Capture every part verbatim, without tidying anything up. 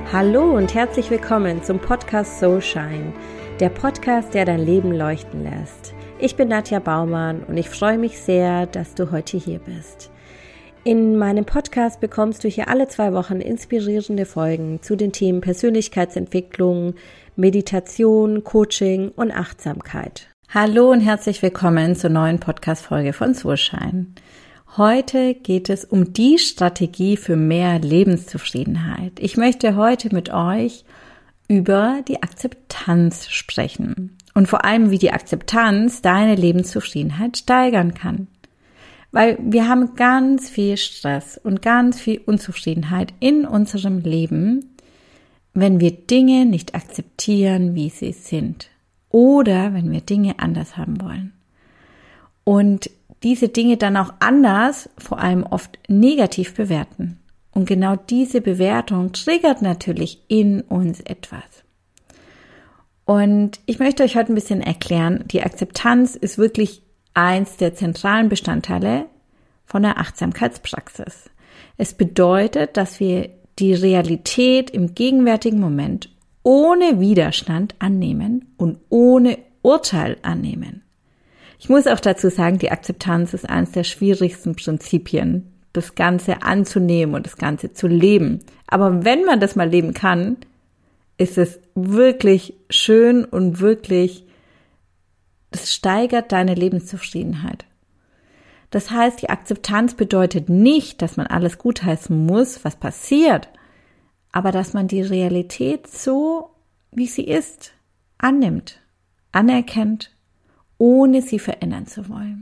Hallo und herzlich willkommen zum Podcast Soul Shine, der Podcast, der dein Leben leuchten lässt. Ich bin Nadja Baumann und ich freue mich sehr, dass du heute hier bist. In meinem Podcast bekommst du hier alle zwei Wochen inspirierende Folgen zu den Themen Persönlichkeitsentwicklung, Meditation, Coaching und Achtsamkeit. Hallo und herzlich willkommen zur neuen Podcast-Folge von Soul Shine. Heute geht es um die Strategie für mehr Lebenszufriedenheit. Ich möchte heute mit euch über die Akzeptanz sprechen und vor allem, wie die Akzeptanz deine Lebenszufriedenheit steigern kann. Weil wir haben ganz viel Stress und ganz viel Unzufriedenheit in unserem Leben, wenn wir Dinge nicht akzeptieren, wie sie sind, oder wenn wir Dinge anders haben wollen. Und diese Dinge dann auch anders, vor allem oft negativ bewerten. Und genau diese Bewertung triggert natürlich in uns etwas. Und ich möchte euch heute ein bisschen erklären, die Akzeptanz ist wirklich eins der zentralen Bestandteile von der Achtsamkeitspraxis. Es bedeutet, dass wir die Realität im gegenwärtigen Moment ohne Widerstand annehmen und ohne Urteil annehmen. Ich muss auch dazu sagen, die Akzeptanz ist eines der schwierigsten Prinzipien, das Ganze anzunehmen und das Ganze zu leben. Aber wenn man das mal leben kann, ist es wirklich schön und wirklich, das steigert deine Lebenszufriedenheit. Das heißt, die Akzeptanz bedeutet nicht, dass man alles gutheißen muss, was passiert, aber dass man die Realität so, wie sie ist, annimmt, anerkennt, ohne sie verändern zu wollen.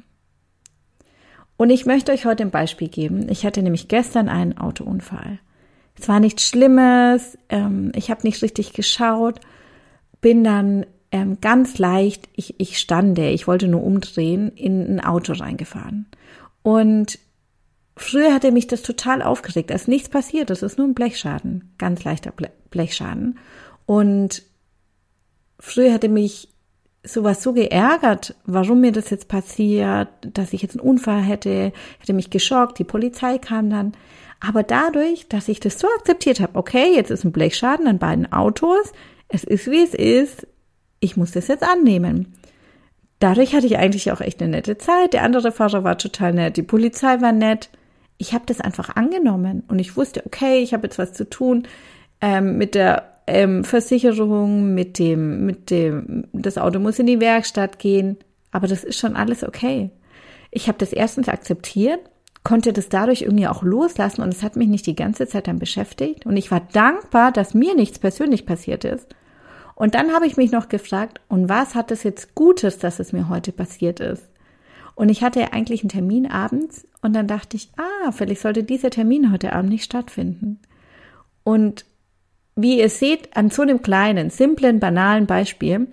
Und ich möchte euch heute ein Beispiel geben. Ich hatte nämlich gestern einen Autounfall. Es war nichts Schlimmes, ähm, ich habe nicht richtig geschaut, bin dann ähm, ganz leicht, ich, ich stande, ich wollte nur umdrehen, in ein Auto reingefahren. Und früher hatte mich das total aufgeregt, da ist nichts passiert, das ist nur ein Blechschaden, ganz leichter Blechschaden. Und früher hatte mich sowas so geärgert, warum mir das jetzt passiert, dass ich jetzt einen Unfall hätte, hätte mich geschockt, die Polizei kam dann. Aber dadurch, dass ich das so akzeptiert habe, okay, jetzt ist ein Blechschaden an beiden Autos, es ist wie es ist, ich muss das jetzt annehmen. Dadurch hatte ich eigentlich auch echt eine nette Zeit, der andere Fahrer war total nett, die Polizei war nett. Ich habe das einfach angenommen und ich wusste, okay, ich habe jetzt was zu tun ähm, mit der Ähm, Versicherung, mit dem, mit dem, das Auto muss in die Werkstatt gehen, aber das ist schon alles okay. Ich habe das erstens akzeptiert, konnte das dadurch irgendwie auch loslassen und es hat mich nicht die ganze Zeit dann beschäftigt und ich war dankbar, dass mir nichts persönlich passiert ist. Und dann habe ich mich noch gefragt, und was hat es jetzt Gutes, dass es mir heute passiert ist? Und ich hatte ja eigentlich einen Termin abends und dann dachte ich, ah, vielleicht sollte dieser Termin heute Abend nicht stattfinden. Und wie ihr seht, an so einem kleinen, simplen, banalen Beispiel,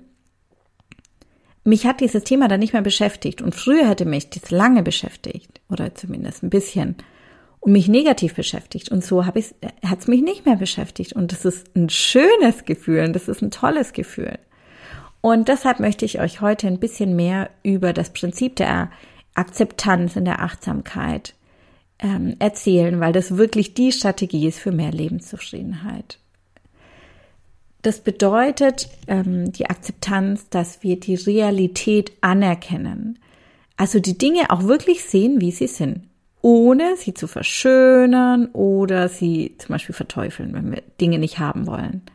mich hat dieses Thema dann nicht mehr beschäftigt. Und früher hätte mich das lange beschäftigt, oder zumindest ein bisschen, und mich negativ beschäftigt. Und so habe ich, hat es mich nicht mehr beschäftigt. Und das ist ein schönes Gefühl, und das ist ein tolles Gefühl. Und deshalb möchte ich euch heute ein bisschen mehr über das Prinzip der Akzeptanz in der Achtsamkeit ähm, erzählen, weil das wirklich die Strategie ist für mehr Lebenszufriedenheit. Das bedeutet ähm, die Akzeptanz, dass wir die Realität anerkennen. Also die Dinge auch wirklich sehen, wie sie sind, ohne sie zu verschönern oder sie zum Beispiel verteufeln, wenn wir Dinge nicht haben wollen.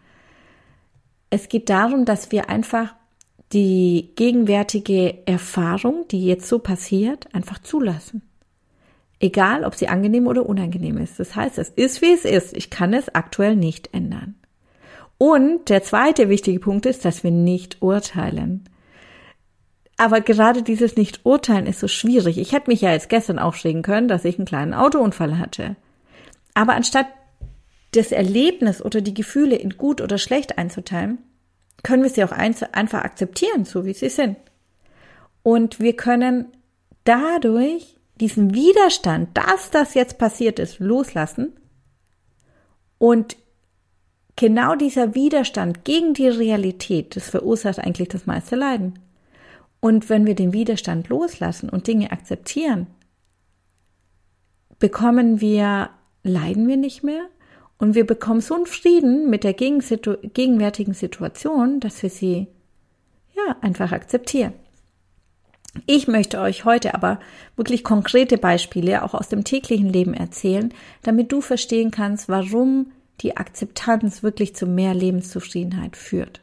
Es geht darum, dass wir einfach die gegenwärtige Erfahrung, die jetzt so passiert, einfach zulassen. Egal, ob sie angenehm oder unangenehm ist. Das heißt, es ist, wie es ist. Ich kann es aktuell nicht ändern. Und der zweite wichtige Punkt ist, dass wir nicht urteilen. Aber gerade dieses Nicht-Urteilen ist so schwierig. Ich hätte mich ja jetzt gestern aufregen können, dass ich einen kleinen Autounfall hatte. Aber anstatt das Erlebnis oder die Gefühle in gut oder schlecht einzuteilen, können wir sie auch einfach akzeptieren, so wie sie sind. Und wir können dadurch diesen Widerstand, dass das jetzt passiert ist, loslassen. Und genau dieser Widerstand gegen die Realität, das verursacht eigentlich das meiste Leiden. Und wenn wir den Widerstand loslassen und Dinge akzeptieren, bekommen wir, leiden wir nicht mehr Und wir bekommen so einen Frieden mit der gegenwärtigen Situation, dass wir sie ja einfach akzeptieren. Ich möchte euch heute aber wirklich konkrete Beispiele auch aus dem täglichen Leben erzählen, damit du verstehen kannst, warum die Akzeptanz wirklich zu mehr Lebenszufriedenheit führt.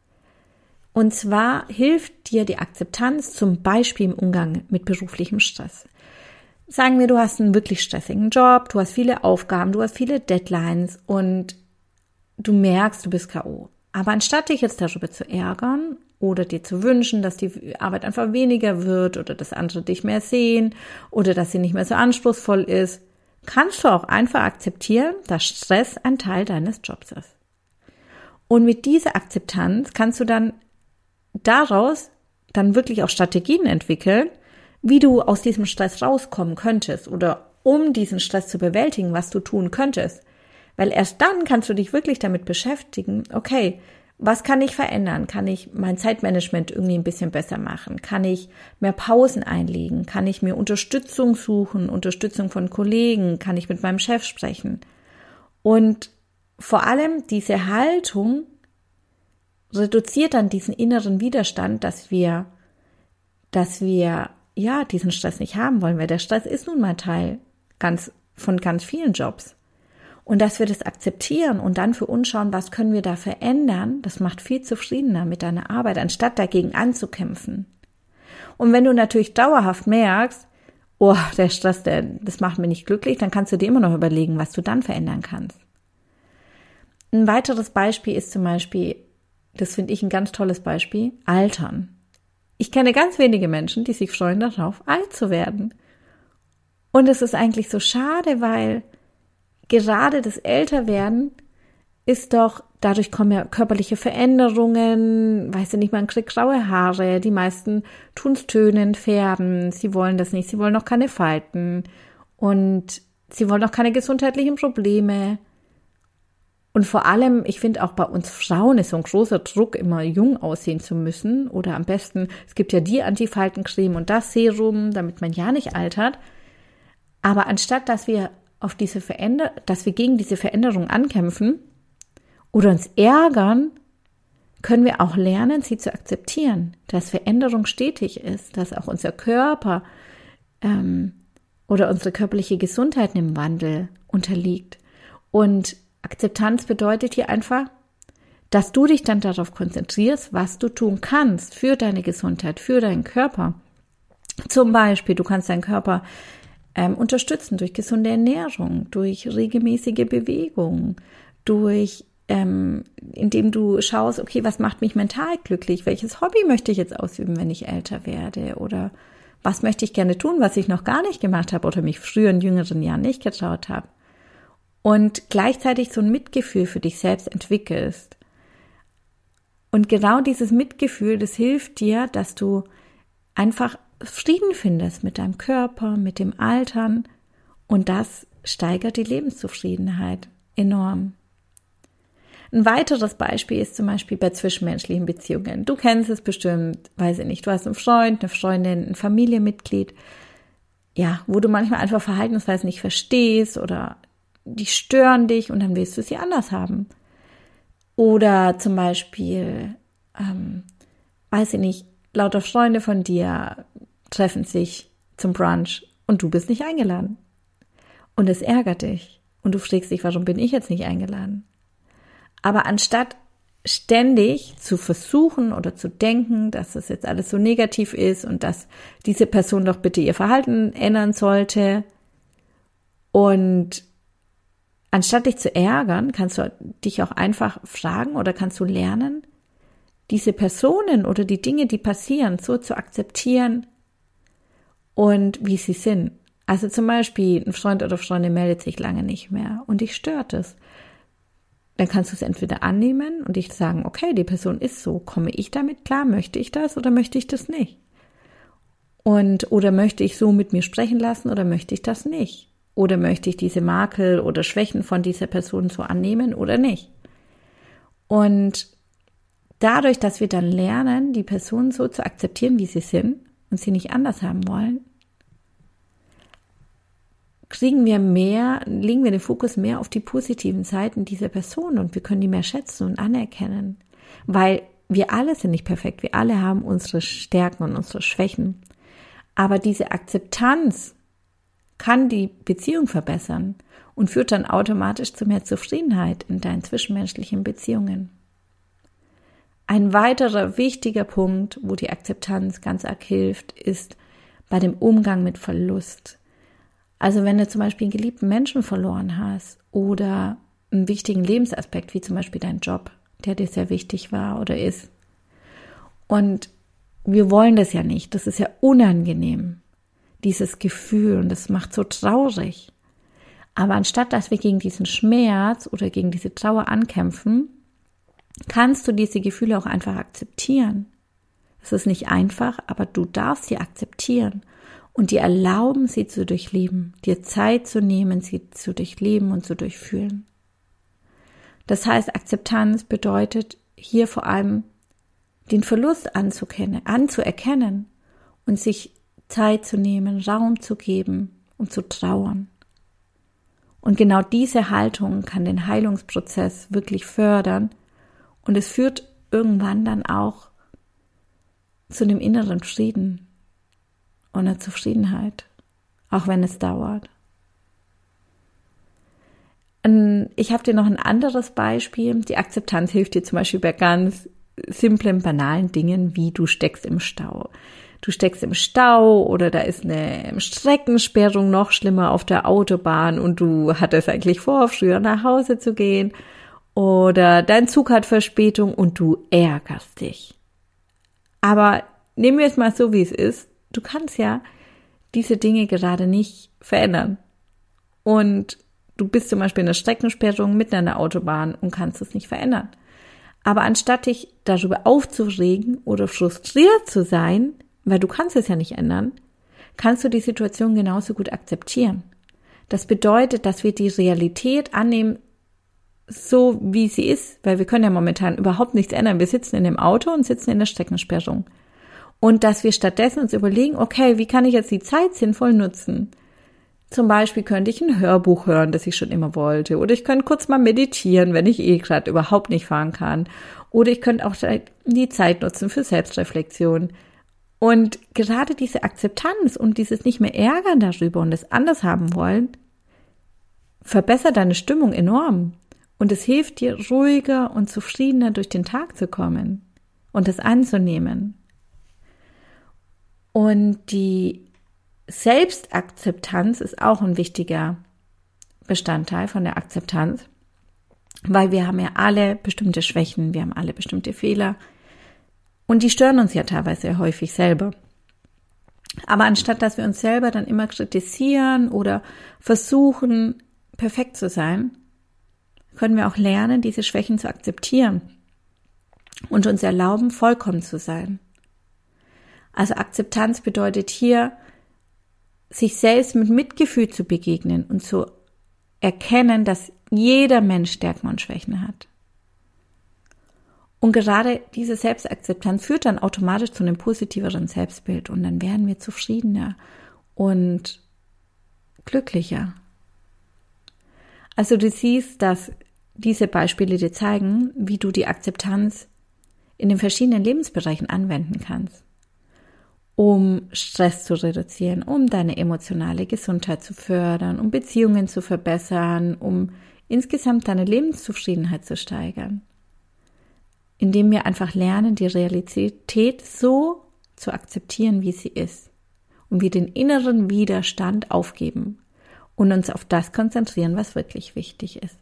Und zwar hilft dir die Akzeptanz zum Beispiel im Umgang mit beruflichem Stress. Sagen wir, du hast einen wirklich stressigen Job, du hast viele Aufgaben, du hast viele Deadlines und du merkst, du bist K O. Aber anstatt dich jetzt darüber zu ärgern oder dir zu wünschen, dass die Arbeit einfach weniger wird oder dass andere dich mehr sehen oder dass sie nicht mehr so anspruchsvoll ist, kannst du auch einfach akzeptieren, dass Stress ein Teil deines Jobs ist. Und mit dieser Akzeptanz kannst du dann daraus dann wirklich auch Strategien entwickeln, wie du aus diesem Stress rauskommen könntest oder um diesen Stress zu bewältigen, was du tun könntest. Weil erst dann kannst du dich wirklich damit beschäftigen, okay, was kann ich verändern? Kann ich mein Zeitmanagement irgendwie ein bisschen besser machen? Kann ich mehr Pausen einlegen? Kann ich mir Unterstützung suchen? Unterstützung von Kollegen? Kann ich mit meinem Chef sprechen? Und vor allem diese Haltung reduziert dann diesen inneren Widerstand, dass wir, dass wir ja, diesen Stress nicht haben wollen, weil der Stress ist nun mal Teil ganz, von ganz vielen Jobs. Und dass wir das akzeptieren und dann für uns schauen, was können wir da verändern, das macht viel zufriedener mit deiner Arbeit, anstatt dagegen anzukämpfen. Und wenn du natürlich dauerhaft merkst, oh, der Stress, der, das macht mich nicht glücklich, dann kannst du dir immer noch überlegen, was du dann verändern kannst. Ein weiteres Beispiel ist zum Beispiel, das finde ich ein ganz tolles Beispiel, Altern. Ich kenne ganz wenige Menschen, die sich freuen darauf, alt zu werden. Und es ist eigentlich so schade, weil gerade das Älterwerden ist doch, dadurch kommen ja körperliche Veränderungen, weißt du nicht, man kriegt graue Haare, die meisten tun es tönen, färben, sie wollen das nicht, sie wollen noch keine Falten und sie wollen auch keine gesundheitlichen Probleme. Und vor allem, ich finde auch bei uns Frauen ist so ein großer Druck, immer jung aussehen zu müssen. Oder am besten, es gibt ja die Antifaltencreme und das Serum, damit man ja nicht altert. Aber anstatt, dass wir auf diese Veränder- dass wir gegen diese Veränderung ankämpfen oder uns ärgern, können wir auch lernen, sie zu akzeptieren, dass Veränderung stetig ist, dass auch unser Körper ähm, oder unsere körperliche Gesundheit im Wandel unterliegt. Und Akzeptanz bedeutet hier einfach, dass du dich dann darauf konzentrierst, was du tun kannst für deine Gesundheit, für deinen Körper. Zum Beispiel, du kannst deinen Körper ähm, unterstützen durch gesunde Ernährung, durch regelmäßige Bewegung, durch, ähm, indem du schaust, okay, was macht mich mental glücklich? Welches Hobby möchte ich jetzt ausüben, wenn ich älter werde? Oder was möchte ich gerne tun, was ich noch gar nicht gemacht habe oder mich früher in jüngeren Jahren nicht getraut habe? Und gleichzeitig so ein Mitgefühl für dich selbst entwickelst. Und genau dieses Mitgefühl, das hilft dir, dass du einfach Frieden findest mit deinem Körper, mit dem Altern und das steigert die Lebenszufriedenheit enorm. Ein weiteres Beispiel ist zum Beispiel bei zwischenmenschlichen Beziehungen. Du kennst es bestimmt, weiß ich nicht, du hast einen Freund, eine Freundin, ein Familienmitglied, ja, wo du manchmal einfach Verhaltensweisen nicht verstehst oder die stören dich und dann willst du sie anders haben. Oder zum Beispiel, ähm, weiß ich nicht, lauter Freunde von dir treffen sich zum Brunch und du bist nicht eingeladen. Und es ärgert dich. Und du fragst dich, warum bin ich jetzt nicht eingeladen? Aber anstatt ständig zu versuchen oder zu denken, dass das jetzt alles so negativ ist und dass diese Person doch bitte ihr Verhalten ändern sollte und anstatt dich zu ärgern, kannst du dich auch einfach fragen oder kannst du lernen, diese Personen oder die Dinge, die passieren, so zu akzeptieren und wie sie sind. Also zum Beispiel, ein Freund oder Freundin meldet sich lange nicht mehr und dich stört es. Dann kannst du es entweder annehmen und dich sagen, okay, die Person ist so, komme ich damit klar, möchte ich das oder möchte ich das nicht? Und oder möchte ich so mit mir sprechen lassen oder möchte ich das nicht? Oder möchte ich diese Makel oder Schwächen von dieser Person so annehmen oder nicht? Und dadurch, dass wir dann lernen, die Person so zu akzeptieren, wie sie sind und sie nicht anders haben wollen, kriegen wir mehr, legen wir den Fokus mehr auf die positiven Seiten dieser Person und wir können die mehr schätzen und anerkennen. Weil wir alle sind nicht perfekt, wir alle haben unsere Stärken und unsere Schwächen. Aber diese Akzeptanz kann die Beziehung verbessern und führt dann automatisch zu mehr Zufriedenheit in deinen zwischenmenschlichen Beziehungen. Ein weiterer wichtiger Punkt, wo die Akzeptanz ganz arg hilft, ist bei dem Umgang mit Verlust. Also wenn du zum Beispiel einen geliebten Menschen verloren hast oder einen wichtigen Lebensaspekt, wie zum Beispiel dein Job, der dir sehr wichtig war oder ist. Und wir wollen das ja nicht, das ist ja unangenehm, dieses Gefühl, und das macht so traurig. Aber anstatt, dass wir gegen diesen Schmerz oder gegen diese Trauer ankämpfen, kannst du diese Gefühle auch einfach akzeptieren. Es ist nicht einfach, aber du darfst sie akzeptieren und dir erlauben, sie zu durchleben, dir Zeit zu nehmen, sie zu durchleben und zu durchfühlen. Das heißt, Akzeptanz bedeutet hier vor allem, den Verlust anzukennen, anzuerkennen und sich Zeit zu nehmen, Raum zu geben und zu trauern. Und genau diese Haltung kann den Heilungsprozess wirklich fördern und es führt irgendwann dann auch zu einem inneren Frieden und einer Zufriedenheit, auch wenn es dauert. Ich habe dir noch ein anderes Beispiel. Die Akzeptanz hilft dir zum Beispiel bei ganz simplen, banalen Dingen, wie du steckst im Stau. Du steckst im Stau oder da ist eine Streckensperrung, noch schlimmer, auf der Autobahn und du hattest eigentlich vor, früher nach Hause zu gehen oder dein Zug hat Verspätung und du ärgerst dich. Aber nehmen wir es mal so, wie es ist. Du kannst ja diese Dinge gerade nicht verändern. Und du bist zum Beispiel in einer Streckensperrung mitten an der Autobahn und kannst es nicht verändern. Aber anstatt dich darüber aufzuregen oder frustriert zu sein, weil du kannst es ja nicht ändern, kannst du die Situation genauso gut akzeptieren. Das bedeutet, dass wir die Realität annehmen, so wie sie ist, weil wir können ja momentan überhaupt nichts ändern. Wir sitzen in dem Auto und sitzen in der Streckensperrung. Und dass wir stattdessen uns überlegen, okay, wie kann ich jetzt die Zeit sinnvoll nutzen? Zum Beispiel könnte ich ein Hörbuch hören, das ich schon immer wollte. Oder ich könnte kurz mal meditieren, wenn ich eh gerade überhaupt nicht fahren kann. Oder ich könnte auch die Zeit nutzen für Selbstreflexion. Und gerade diese Akzeptanz und dieses nicht mehr ärgern darüber und es anders haben wollen, verbessert deine Stimmung enorm. Und es hilft dir, ruhiger und zufriedener durch den Tag zu kommen und es anzunehmen. Und die Selbstakzeptanz ist auch ein wichtiger Bestandteil von der Akzeptanz, weil wir haben ja alle bestimmte Schwächen, wir haben alle bestimmte Fehler und die stören uns ja teilweise häufig selber. Aber anstatt, dass wir uns selber dann immer kritisieren oder versuchen, perfekt zu sein, können wir auch lernen, diese Schwächen zu akzeptieren und uns erlauben, vollkommen zu sein. Also Akzeptanz bedeutet hier, sich selbst mit Mitgefühl zu begegnen und zu erkennen, dass jeder Mensch Stärken und Schwächen hat. Und gerade diese Selbstakzeptanz führt dann automatisch zu einem positiveren Selbstbild und dann werden wir zufriedener und glücklicher. Also du siehst, dass diese Beispiele dir zeigen, wie du die Akzeptanz in den verschiedenen Lebensbereichen anwenden kannst, um Stress zu reduzieren, um deine emotionale Gesundheit zu fördern, um Beziehungen zu verbessern, um insgesamt deine Lebenszufriedenheit zu steigern. Indem wir einfach lernen, die Realität so zu akzeptieren, wie sie ist. Und wir den inneren Widerstand aufgeben und uns auf das konzentrieren, was wirklich wichtig ist.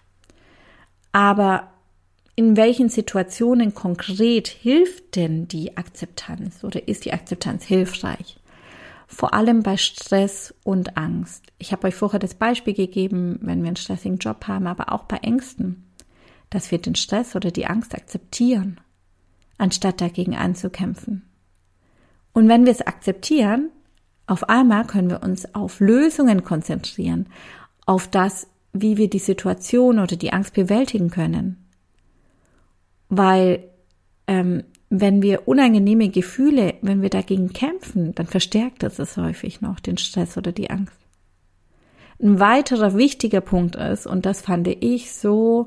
Aber in welchen Situationen konkret hilft denn die Akzeptanz oder ist die Akzeptanz hilfreich? Vor allem bei Stress und Angst. Ich habe euch vorher das Beispiel gegeben, wenn wir einen stressigen Job haben, aber auch bei Ängsten, dass wir den Stress oder die Angst akzeptieren, anstatt dagegen anzukämpfen. Und wenn wir es akzeptieren, auf einmal können wir uns auf Lösungen konzentrieren, auf das, wie wir die Situation oder die Angst bewältigen können. Weil ähm, wenn wir unangenehme Gefühle, wenn wir dagegen kämpfen, dann verstärkt das es häufig noch, den Stress oder die Angst. Ein weiterer wichtiger Punkt ist, und das fand ich so,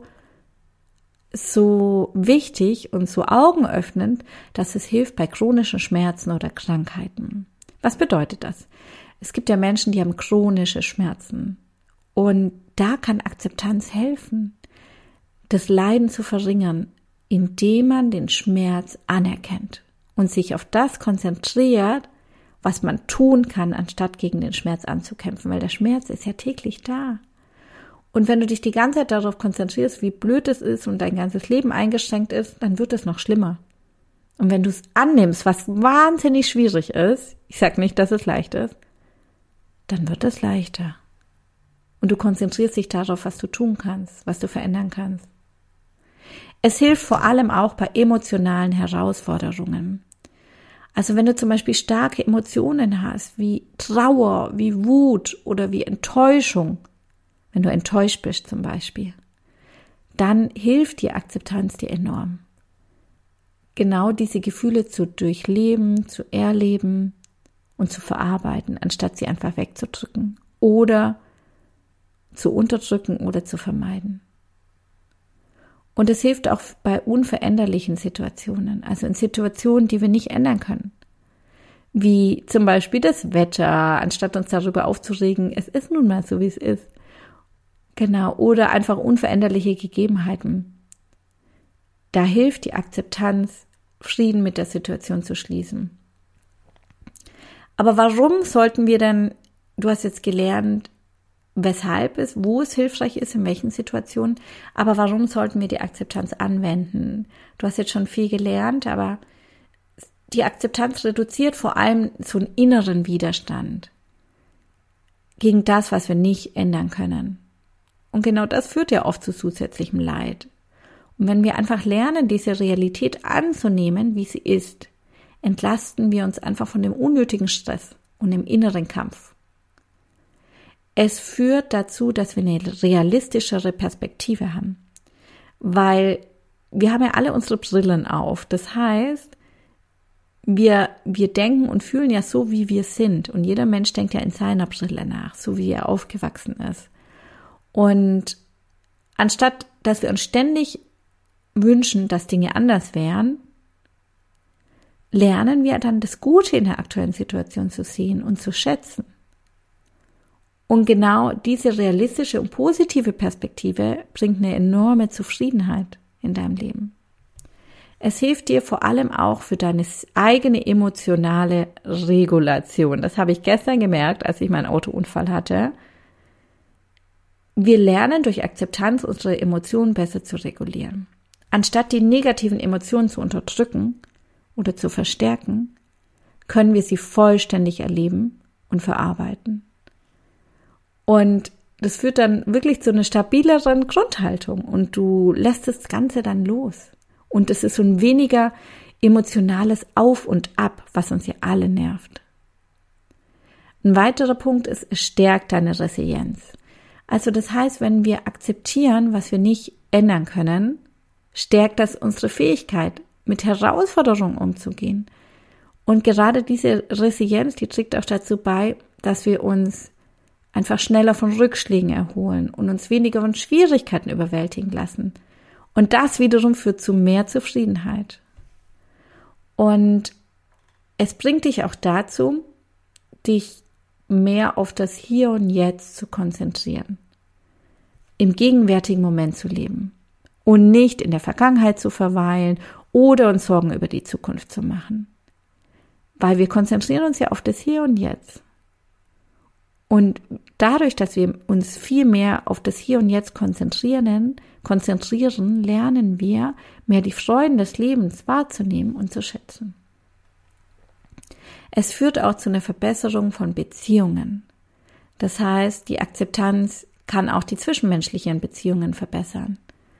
so wichtig und so augenöffnend, dass es hilft bei chronischen Schmerzen oder Krankheiten. Was bedeutet das? Es gibt ja Menschen, die haben chronische Schmerzen. Und da kann Akzeptanz helfen, das Leiden zu verringern, indem man den Schmerz anerkennt und sich auf das konzentriert, was man tun kann, anstatt gegen den Schmerz anzukämpfen, weil der Schmerz ist ja täglich da. Und wenn du dich die ganze Zeit darauf konzentrierst, wie blöd es ist und dein ganzes Leben eingeschränkt ist, dann wird es noch schlimmer. Und wenn du es annimmst, was wahnsinnig schwierig ist, ich sage nicht, dass es leicht ist, dann wird es leichter. Und du konzentrierst dich darauf, was du tun kannst, was du verändern kannst. Es hilft vor allem auch bei emotionalen Herausforderungen. Also wenn du zum Beispiel starke Emotionen hast, wie Trauer, wie Wut oder wie Enttäuschung, wenn du enttäuscht bist zum Beispiel, dann hilft dir Akzeptanz dir enorm. Genau diese Gefühle zu durchleben, zu erleben und zu verarbeiten, anstatt sie einfach wegzudrücken oder zu unterdrücken oder zu vermeiden. Und es hilft auch bei unveränderlichen Situationen, also in Situationen, die wir nicht ändern können. Wie zum Beispiel das Wetter, anstatt uns darüber aufzuregen, es ist nun mal so, wie es ist. Genau, oder einfach unveränderliche Gegebenheiten. Da hilft die Akzeptanz, Frieden mit der Situation zu schließen. Aber warum sollten wir denn, du hast jetzt gelernt, weshalb es, wo es hilfreich ist, in welchen Situationen, aber warum sollten wir die Akzeptanz anwenden? Du hast jetzt schon viel gelernt, aber die Akzeptanz reduziert vor allem so einen inneren Widerstand gegen das, was wir nicht ändern können. Und genau das führt ja oft zu zusätzlichem Leid. Und wenn wir einfach lernen, diese Realität anzunehmen, wie sie ist, entlasten wir uns einfach von dem unnötigen Stress und dem inneren Kampf. Es führt dazu, dass wir eine realistischere Perspektive haben, weil wir haben ja alle unsere Brillen auf. Das heißt, wir, wir denken und fühlen ja so, wie wir sind. Und jeder Mensch denkt ja in seiner Brille nach, so wie er aufgewachsen ist. Und anstatt, dass wir uns ständig wünschen, dass Dinge anders wären, lernen wir dann das Gute in der aktuellen Situation zu sehen und zu schätzen. Und genau diese realistische und positive Perspektive bringt eine enorme Zufriedenheit in deinem Leben. Es hilft dir vor allem auch für deine eigene emotionale Regulation. Das habe ich gestern gemerkt, als ich meinen Autounfall hatte. Wir lernen durch Akzeptanz unsere Emotionen besser zu regulieren. Anstatt die negativen Emotionen zu unterdrücken oder zu verstärken, können wir sie vollständig erleben und verarbeiten. Und das führt dann wirklich zu einer stabileren Grundhaltung und du lässt das Ganze dann los. Und es ist so ein weniger emotionales Auf und Ab, was uns ja alle nervt. Ein weiterer Punkt ist, es stärkt deine Resilienz. Also das heißt, wenn wir akzeptieren, was wir nicht ändern können, stärkt das unsere Fähigkeit, mit Herausforderungen umzugehen. Und gerade diese Resilienz, die trägt auch dazu bei, dass wir uns einfach schneller von Rückschlägen erholen und uns weniger von Schwierigkeiten überwältigen lassen. Und das wiederum führt zu mehr Zufriedenheit. Und es bringt dich auch dazu, dich mehr auf das Hier und Jetzt zu konzentrieren, im gegenwärtigen Moment zu leben und nicht in der Vergangenheit zu verweilen oder uns Sorgen über die Zukunft zu machen. Weil wir konzentrieren uns ja auf das Hier und Jetzt. Und dadurch, dass wir uns viel mehr auf das Hier und Jetzt konzentrieren, konzentrieren, lernen wir, mehr die Freuden des Lebens wahrzunehmen und zu schätzen. Es führt auch zu einer Verbesserung von Beziehungen. Das heißt, die Akzeptanz kann auch die zwischenmenschlichen Beziehungen verbessern.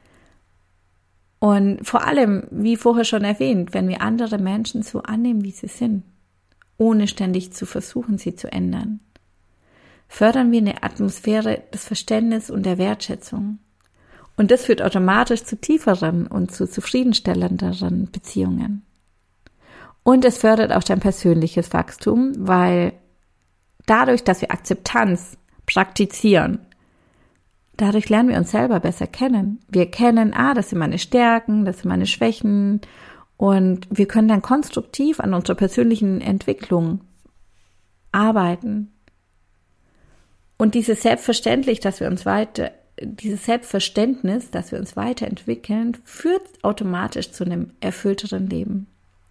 Und vor allem, wie vorher schon erwähnt, wenn wir andere Menschen so annehmen, wie sie sind, ohne ständig zu versuchen, sie zu ändern, fördern wir eine Atmosphäre des Verständnisses und der Wertschätzung. Und das führt automatisch zu tieferen und zu zufriedenstellenderen Beziehungen. Und es fördert auch dein persönliches Wachstum, weil dadurch, dass wir Akzeptanz praktizieren. Dadurch lernen wir uns selber besser kennen. Wir kennen, ah, das sind meine Stärken, das sind meine Schwächen und wir können dann konstruktiv an unserer persönlichen Entwicklung arbeiten. Und dieses Selbstverständlich, dass wir uns weiter, dieses Selbstverständnis, dass wir uns weiterentwickeln, führt automatisch zu einem erfüllteren Leben.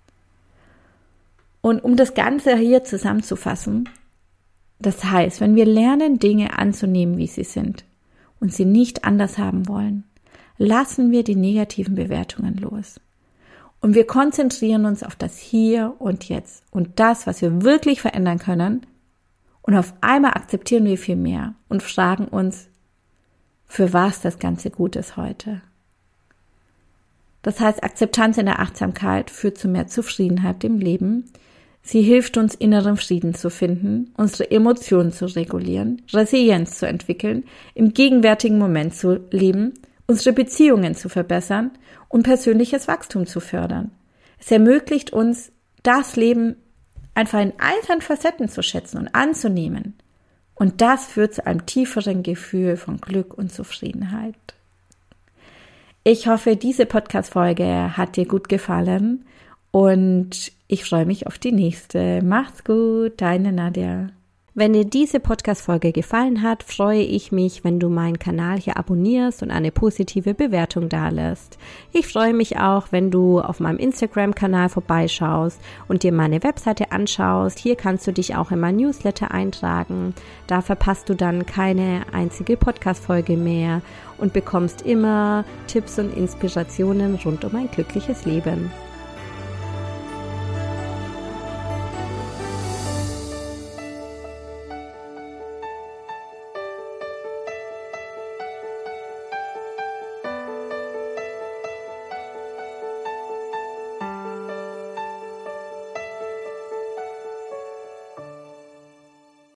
Und um das Ganze hier zusammenzufassen, das heißt, wenn wir lernen, Dinge anzunehmen, wie sie sind und sie nicht anders haben wollen, lassen wir die negativen Bewertungen los. Und wir konzentrieren uns auf das Hier und Jetzt und das, was wir wirklich verändern können. Und auf einmal akzeptieren wir viel mehr und fragen uns, für was das Ganze gut ist heute. Das heißt, Akzeptanz in der Achtsamkeit führt zu mehr Zufriedenheit im Leben. Sie hilft uns, inneren Frieden zu finden, unsere Emotionen zu regulieren, Resilienz zu entwickeln, im gegenwärtigen Moment zu leben, unsere Beziehungen zu verbessern und persönliches Wachstum zu fördern. Es ermöglicht uns, das Leben einfach in all seinen Facetten zu schätzen und anzunehmen. Und das führt zu einem tieferen Gefühl von Glück und Zufriedenheit. Ich hoffe, diese Podcast-Folge hat dir gut gefallen und ich freue mich auf die nächste. Macht's gut, deine Nadja. Wenn dir diese Podcast-Folge gefallen hat, freue ich mich, wenn du meinen Kanal hier abonnierst und eine positive Bewertung dalässt. Ich freue mich auch, wenn du auf meinem Instagram-Kanal vorbeischaust und dir meine Webseite anschaust. Hier kannst du dich auch in mein Newsletter eintragen. Da verpasst du dann keine einzige Podcast-Folge mehr und bekommst immer Tipps und Inspirationen rund um ein glückliches Leben.